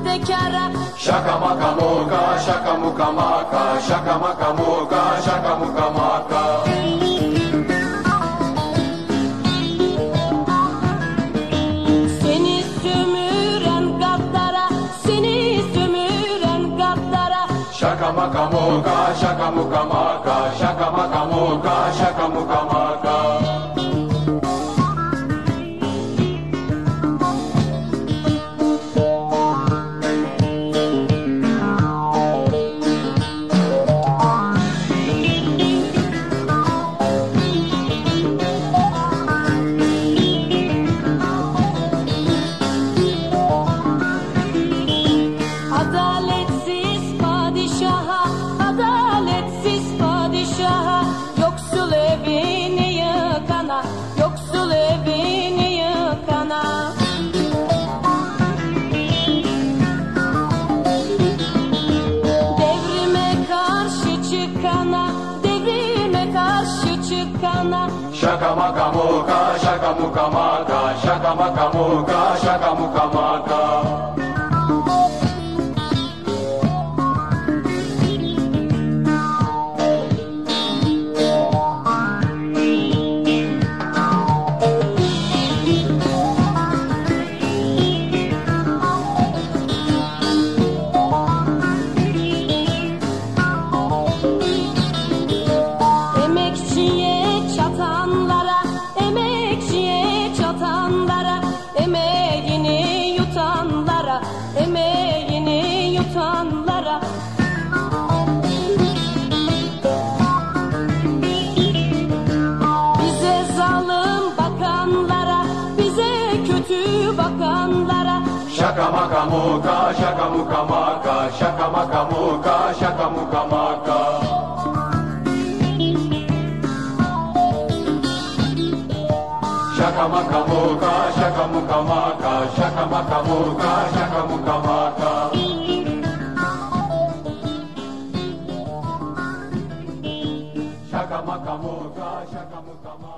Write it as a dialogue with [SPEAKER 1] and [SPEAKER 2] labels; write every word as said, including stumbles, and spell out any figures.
[SPEAKER 1] bekara.
[SPEAKER 2] Şaka maka muka, şaka muka maka, şaka maka muka, şaka muka maka.
[SPEAKER 1] Seni sömüren gaddara, seni sömüren gaddara.
[SPEAKER 2] Şaka maka muka, şaka muka maka, şaka maka muka, şaka muka maka.
[SPEAKER 1] Adaletsiz padişaha, adaletsiz padişaha. Yoksul evini yıkana, yoksul evini yıkana. Devrime karşı çıkana, devrime karşı çıkana.
[SPEAKER 2] Şaka maka muka, şaka muka maka, şaka maka muka, şaka muka maka.
[SPEAKER 1] Emekçiye çatanlara, emekçiye çatanlara. Emeğini yutanlara, emeğini yutanlara. Bize zalim bakanlara, bize kötü bakanlara.
[SPEAKER 2] Şaka maka muka, şaka muka maka, şaka maka muka, şaka muka maka. Şaka maka muka, şaka muka maka, şaka maka muka, şaka muka maka. Şaka maka muka, şaka muka maka.